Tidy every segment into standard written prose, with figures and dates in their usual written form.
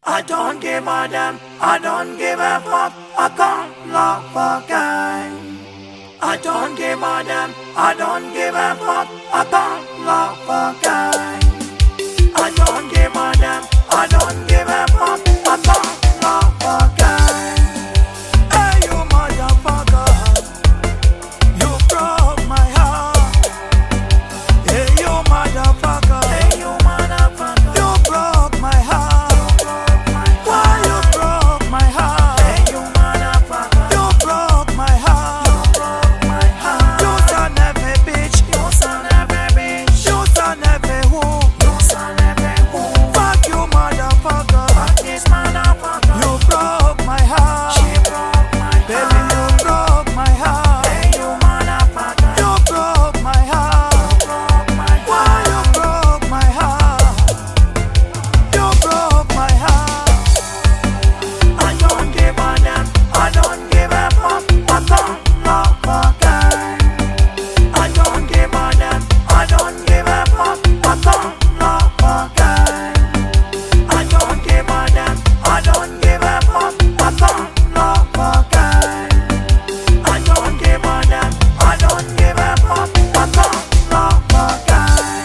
I don't give a damn, I don't give a fuck, I can't love a guy. I don't give a damn, I don't give a fuck, I can't love a guy. I don't give a damn, I don't give a fuck, I can't love a guy. Hey you motherfucker, you broke my heart. Hey you motherfucker, hey you motherfucker, you broke my heart. Why you broke my heart? Hey you motherfucker, you broke my heart. You broke my heart. You son of a bitch, you son of a bitch, you son of a who, you son of a who. Fuck you motherfucker, fuck this motherfucker. You broke my heart, she broke my heart. Baby you broke my heart. Hey you motherfucker, you broke my heart. You broke my heart. Why you broke my heart? You broke my heart. I don't give a damn, I don't give a fuck, I can't love a guy. I don't give a damn, I don't give a fuck, I can't love a guy. I don't give a damn, I don't give a fuck, I can't love a guy. I don't give a damn, I don't give a fuck, I can't love a guy.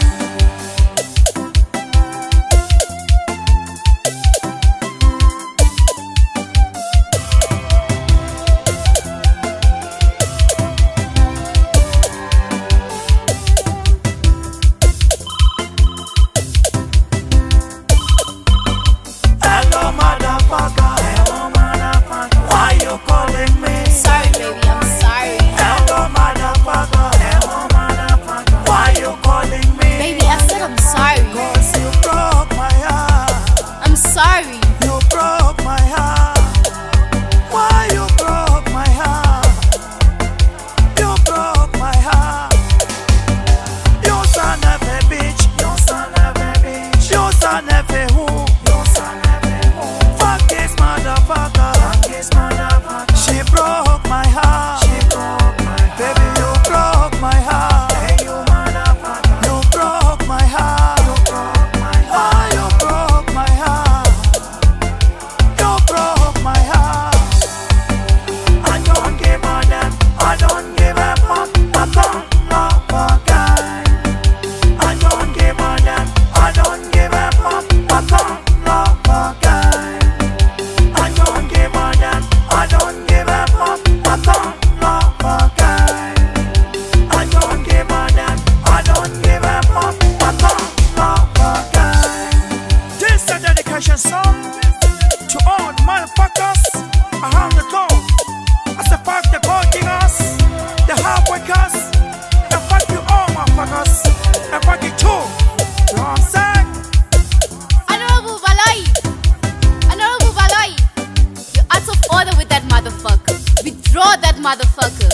Hello motherfucker, hello motherfucker, why you calling me? Sorry, baby, I'm sorry. Hello motherfucker, hello motherfucker, why you calling me? Baby, I said I'm sorry. Cause you broke my heart, I'm sorry. you broke my heart. Why you broke my heart? You broke my heart. You son of a bitch, you son of a bitch, you son of a who, you son of a who. Fuck this motherfucker, fuck this motherfucker. She broke my heart, she broke my heart. Baby you broke my heart. Hey you motherfucker, you broke my heart. You broke my heart. Why you broke my heart? You broke my heart. I don't give a damn, I don't give a fuck, I can't love a guy. I don't give a damn, I don't give a fuck, I can't love a guy. I don't give a damn, I don't give a fuck, I can't love a guy. I don't give a damn, I don't give a fuck, I can't love a guy. This is a dedication song to all the motherfuckers around the globe. I say fuck the gold diggers, the hard workers, and fuck you all motherfuckers, and fuck you too. You know what I'm saying? Honorable Valoi. Honorable Valoi. You're out of order with that motherfucker. Withdraw that motherfucker.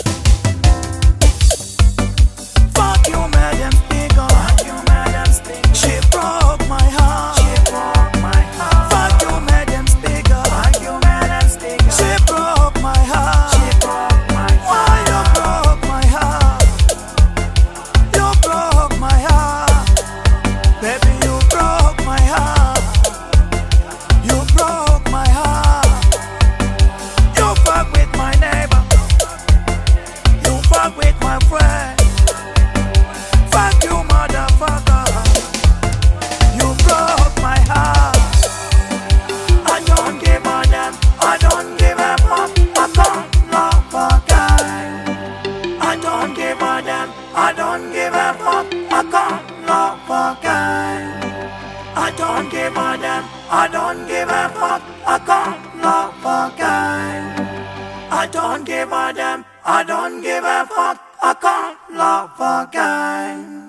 Fuck you, madam speaker. Fuck you, madam speaker. She broke my heart. She broke my heart. Fuck you, madam speaker. Fuck you, madam speaker. She broke my heart. She broke my heart. Why you broke my heart? You broke my heart. Baby, you broke my heart. You broke my heart. You fuck with my neighbor. You fuck with my friend. Fuck you, motherfucker. You broke my heart. I don't give a damn, I don't give a fuck, I can't love a guy. I don't give a damn, I don't give a fuck, I can't love a guy. I don't give a damn, I don't give a fuck, I can't love a guy. I don't give a damn, I don't give a fuck, I can't love a guy.